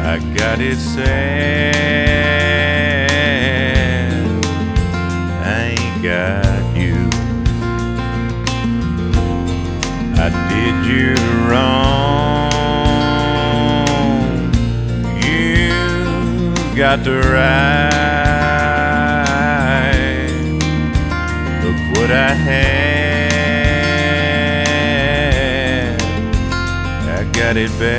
I got it sad, I ain't got you. I did you wrong, you got the right. Look what I had, I got it bad.